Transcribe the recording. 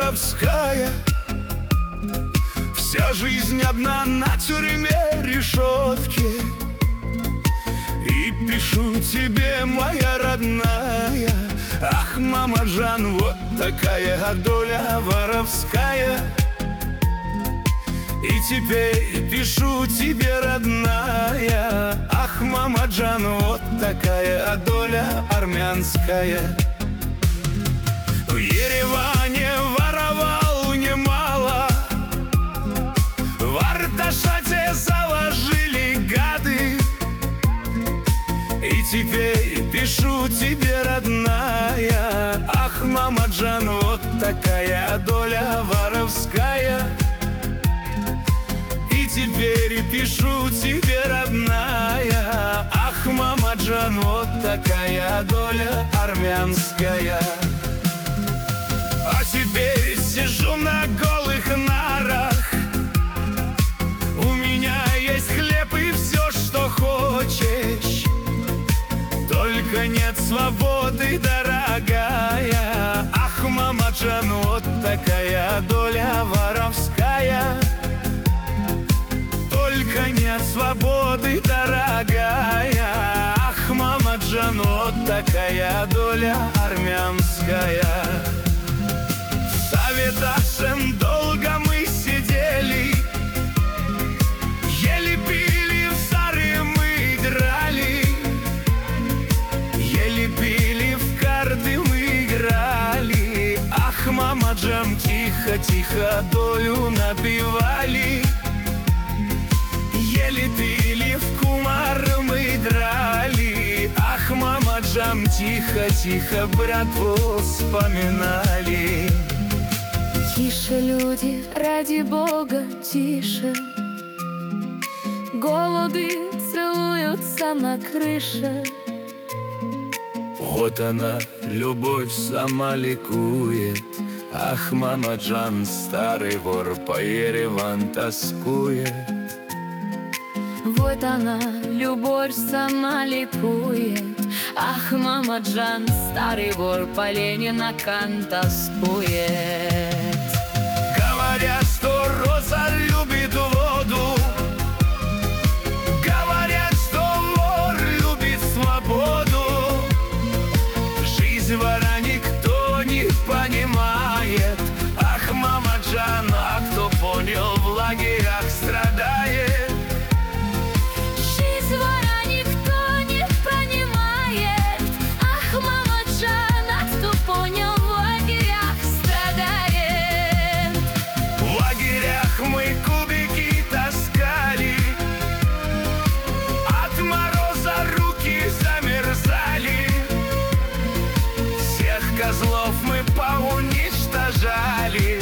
воровская. Вся жизнь одна на тюрьме решетки. И пишу тебе, моя родная: ах, мама Джан, вот такая доля воровская. И теперь пишу тебе, родная: ах, мама Джан, вот такая доля армянская. В Ереване воровал немало, в Арташате заложили гады. И теперь пишу тебе, родная: ах, мама Джан, вот такая доля воровская. И теперь пишу тебе, родная: ах, мама Джан, вот такая доля армянская. А теперь сижу на голых нарах, у меня есть хлеб и все, что хочешь. Только нет свободы, дорогая. Ах, мама Джан, вот такая доля воровская. Только нет свободы, дорогая. Ах, мама Джан, вот такая доля армянская. В Саветашем долго мы сидели, ели, пили, в сары мы играли. Ели, пили, в карты мы играли. Ах, мама Джан, тихо, тихо долю напивали. Ели, пили, в кумар мы драли. Ах, мама Джан, тихо, тихо братву вспоминали. Тише, люди, ради Бога, тише. Голуби целуются на крыше. Вот она, любовь сама ликует. Ах, мама Джан, старый вор по Ереван тоскует. Вот она, любовь сама ликует. Ах, мама Джан, старый вор по Ленинакан тоскует. Говорят, что роза любит воду, говорят, что вор любит свободу. Жизнь вора никто не понимает. Ах, мама Джан, а кто понял, в лагерях страдает. Жизнь вора никто не понимает. Ах, мама Джан, а кто понял, в лагерях страдает. В лагерях мы кубики таскали, от мороза руки замерзали. Всех козлов мы поуничтожали.